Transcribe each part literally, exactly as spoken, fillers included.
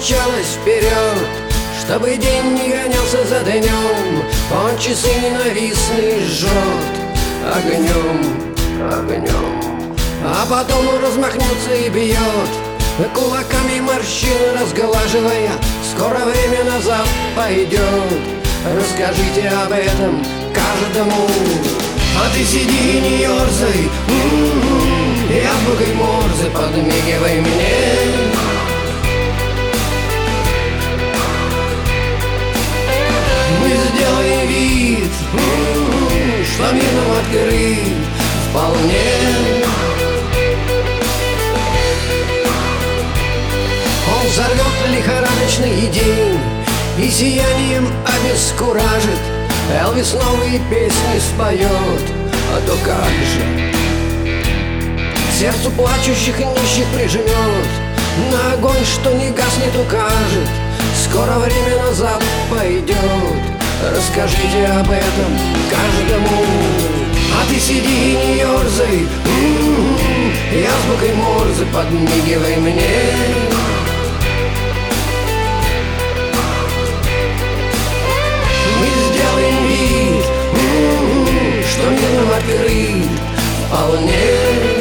мчалась вперед, чтобы день не гонялся за днем. Он часы ненавистные жжет огнем, огнем. А потом он размахнется и бьет кулаками морщины разглаживая. Скоро время назад пойдет, расскажите об этом каждому. А ты сиди и не ерзай, м-м-м, и азбукой Морзе подмигивай мне. Мы сделаем вид, м-м-м, что мир нам открыт вполне. Он взорвет лихорадочный день и сиянием обескуражит. Элвис новые песни споет, а то как же к сердцу плачущих и нищих прижмет, на огонь, что не гаснет, укажет. Скоро время назад пойдет, расскажите об этом каждому. А ты сиди и не ерзай, м-м-м, и азбукой Морзе подмигивай мне. Что мир нам открыт вполне.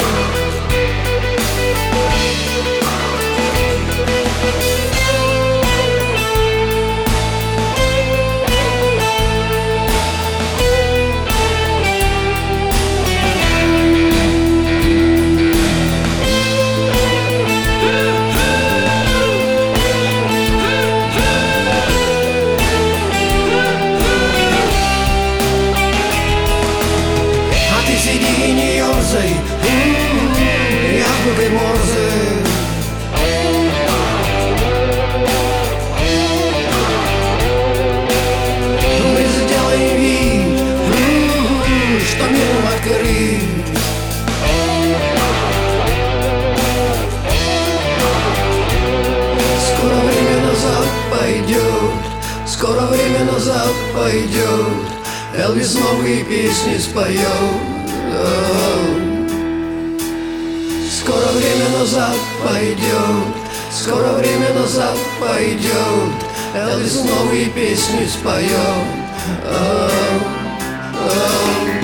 Сиди и не ерзай, м-м-м, и азбукой Морзе. Мы сделаем вид, м-м-м, что мир нам открыт. Скоро время назад пойдет, скоро время назад пойдет. Элвис новые песни споет. Скоро время назад пойдет, скоро время назад пойдет. Элвис новые песни споет.